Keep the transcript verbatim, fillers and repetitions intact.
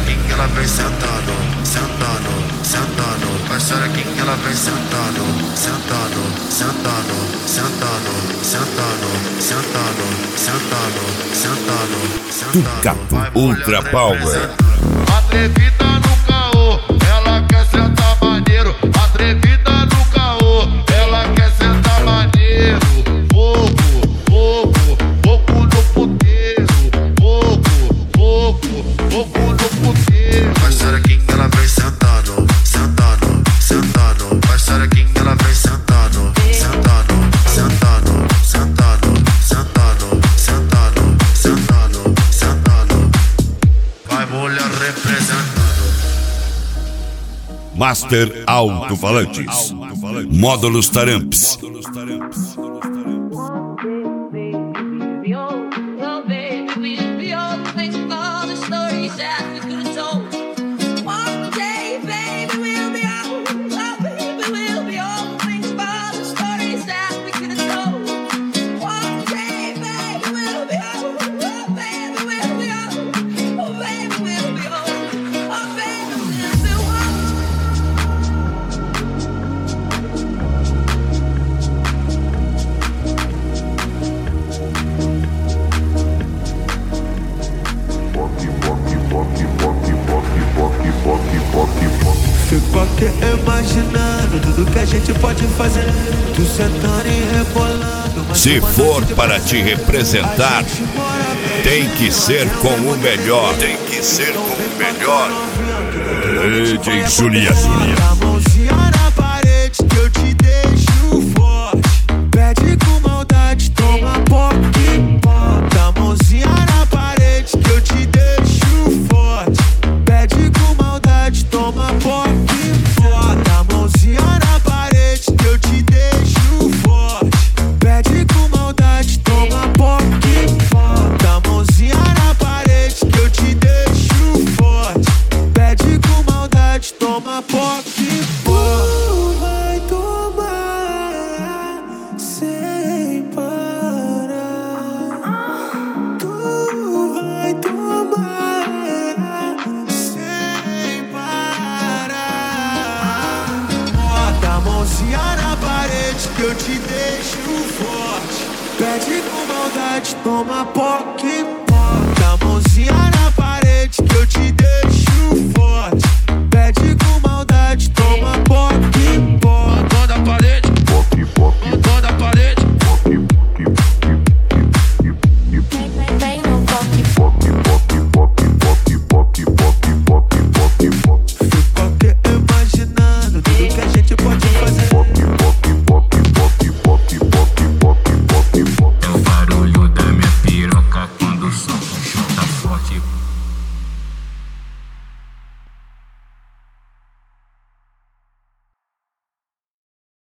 xerequinha, ela vem sentando, sentando, sentando. Vai xerequinha, ela vem sentando, sentando, sentando, sentando, sentando, sentando, sentando, sentando, sentando. Tucato Ultra Power. Atrevida no caô, ela quer sentar maneiro. Atrevida no caô, ela quer sentar maneiro. Fogo, fogo, fogo no puteiro. Fogo, fogo, fogo no puteiro. Vai xerequinha, ela vem sentando, sentando, sentando. Vai xerequinha, ela vem sentando, sentando, sentando, sentando, sentando, sentando, sentando, sentando. Vai mulher representando. Master Alto-Falantes. Módulos Taramps. Fico aqui imaginando tudo que a gente pode fazer. Tu sentando e rebolando. Se for para te representar, tem que ser com o melhor. Tem que ser com o melhor. D J Julia. A mãozinha na parede que eu te deixo forte. Pede com maldade, toma pouquinho. Bota a mãozinha na parede que eu te deixo forte. Pede com maldade, toma pouquinho. Bota a mãozinha na parede que eu te deixo forte. Pede com maldade, toma pouquinho. Bota a mãozinha na parede que eu te deixo forte. Pede com maldade, toma pouquinho. Tu vai tomar sem parar. Tu vai tomar sem parar. Bota a mãozinha na parede que eu te deixo forte. Pede com maldade, toma pouquinho.